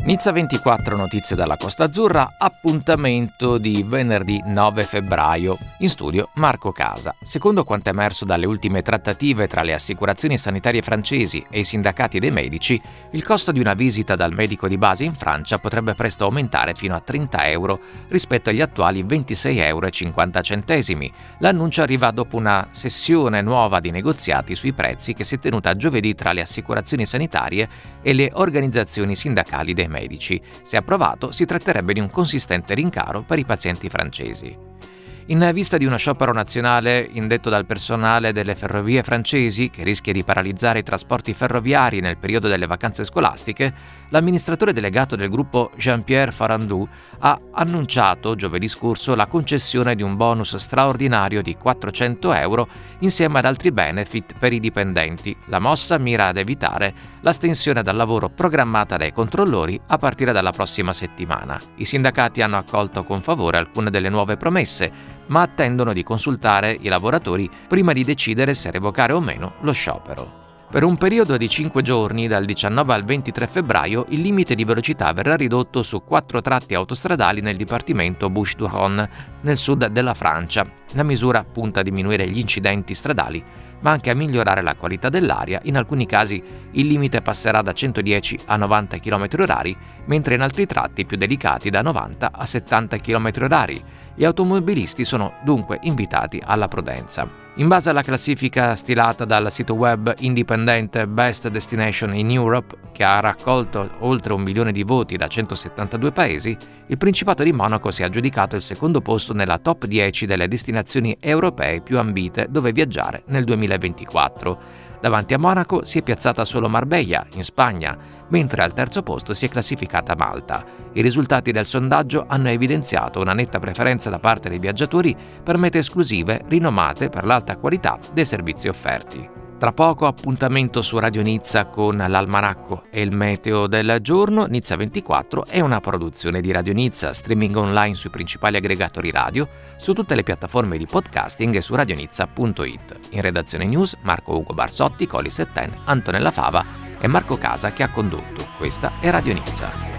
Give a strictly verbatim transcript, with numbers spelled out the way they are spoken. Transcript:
Nizza ventiquattro, notizie dalla Costa Azzurra, appuntamento di venerdì nove febbraio. In studio Marco Casa. Secondo quanto emerso dalle ultime trattative tra le assicurazioni sanitarie francesi e i sindacati dei medici, il costo di una visita dal medico di base in Francia potrebbe presto aumentare fino a trenta euro rispetto agli attuali ventisei euro e cinquanta centesimi. L'annuncio arriva dopo una sessione nuova di negoziati sui prezzi che si è tenuta giovedì tra le assicurazioni sanitarie e le organizzazioni sindacali dei medici. medici. Se approvato, si tratterebbe di un consistente rincaro per i pazienti francesi. In vista di uno sciopero nazionale indetto dal personale delle ferrovie francesi, che rischia di paralizzare i trasporti ferroviari nel periodo delle vacanze scolastiche, l'amministratore delegato del gruppo Jean-Pierre Farandou ha annunciato giovedì scorso la concessione di un bonus straordinario di quattrocento euro insieme ad altri benefit per i dipendenti. La mossa mira ad evitare l'astensione dal lavoro programmata dai controllori a partire dalla prossima settimana. I sindacati hanno accolto con favore alcune delle nuove promesse, ma attendono di consultare i lavoratori prima di decidere se revocare o meno lo sciopero. Per un periodo di cinque giorni, dal diciannove al ventitré febbraio, il limite di velocità verrà ridotto su quattro tratti autostradali nel dipartimento Bouches-du-Rhône, nel sud della Francia. La misura punta a diminuire gli incidenti stradali, ma anche a migliorare la qualità dell'aria. In alcuni casi il limite passerà da centodieci a novanta chilometri orari, mentre in altri tratti più delicati da novanta a settanta chilometri orari. Gli automobilisti sono dunque invitati alla prudenza. In base alla classifica stilata dal sito web indipendente Best Destination in Europe, che ha raccolto oltre un milione di voti da centosettantadue paesi, il Principato di Monaco si è aggiudicato il secondo posto nella top dieci delle destinazioni europee più ambite dove viaggiare nel duemilaventiquattro. Davanti a Monaco si è piazzata solo Marbella, in Spagna, mentre al terzo posto si è classificata Malta. I risultati del sondaggio hanno evidenziato una netta preferenza da parte dei viaggiatori per mete esclusive rinomate per l'alta qualità dei servizi offerti. Tra poco appuntamento su Radio Nizza con l'almanacco e il meteo del giorno. Nizza ventiquattro è una produzione di Radio Nizza, streaming online sui principali aggregatori radio, su tutte le piattaforme di podcasting e su radionizza punto it. In redazione news Marco Ugo Barsotti, Colli Setten, Antonella Fava e Marco Casa che ha condotto. Questa è Radio Nizza.